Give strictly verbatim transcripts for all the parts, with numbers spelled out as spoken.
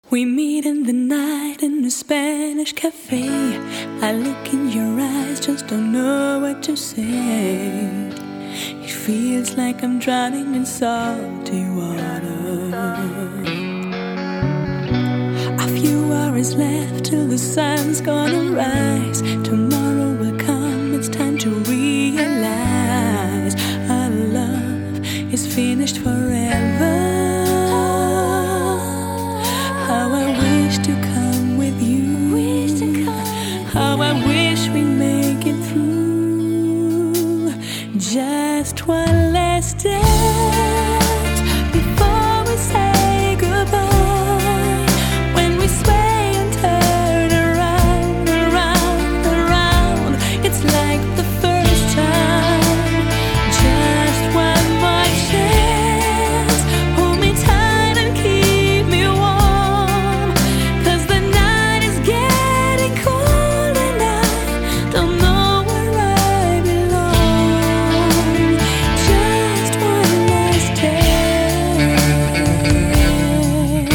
We meet in the night in a Spanish cafe. I look in your eyes, just don't know what to say. It feels like I'm drowning in salty water. A few hours left till the sun's gonna rise. Tomorrow will come, it's time to realize our love is finished forever. How I wish to come with you. How I wish we make it through. Just one last dance before we say goodbye. When we sway and turn around, around, around, it's like the first time. Just one more chance. Hold me tight and keep me warm, 'cause the night is getting cold and I don't know where I belong. Just one last dance.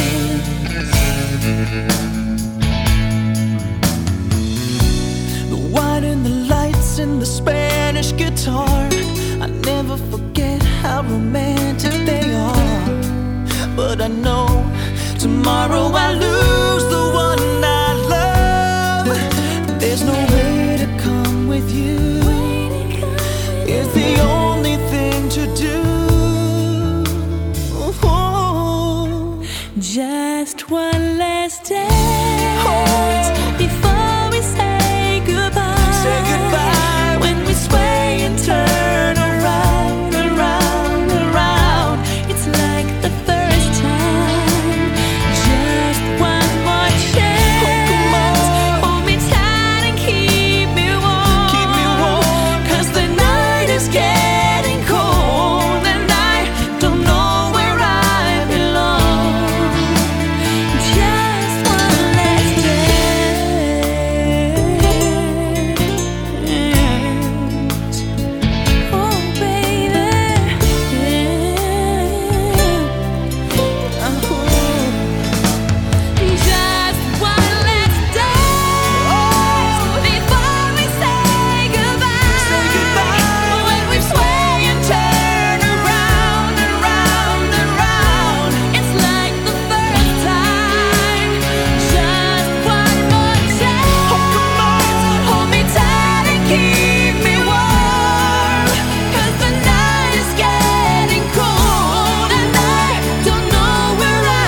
The wine and the lights and the Spanish guitar, I never forget how romantic they are. But I know tomorrow I lose the one I love. There's no way to come with you. It's the only thing to do. Just one last dance before we say goodbye. Say goodbye. When we sway and turn around, around, around, it's like the first time. Just one more chance. come on. Hold me tight and keep me warm. Keep me warm. 'Cause the night is getting cold and I don't know where I belong. Just one last dance. Oh, baby. Oh. Just one last dance before we say goodbye. Say goodbye. When we sway and turn around, around, around, it's like the first time. Just one more chance. Hold me tight and keep me warm, 'cause the night is getting cold and I don't know where I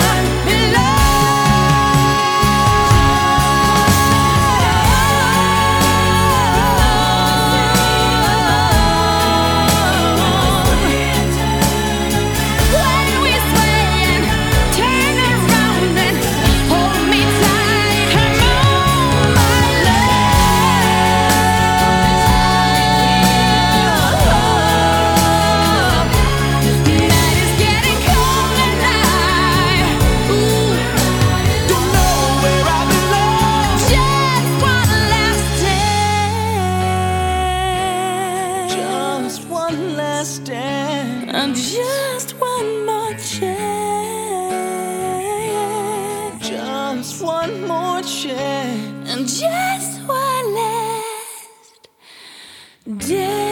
belong. When we sway and turn around and hold me tight, come on, my love. Night is getting cold and I, ooh, Don't know where I belong. just one last dance. Just one last dance. And just one more chance. Just one more chance. And just one last dance.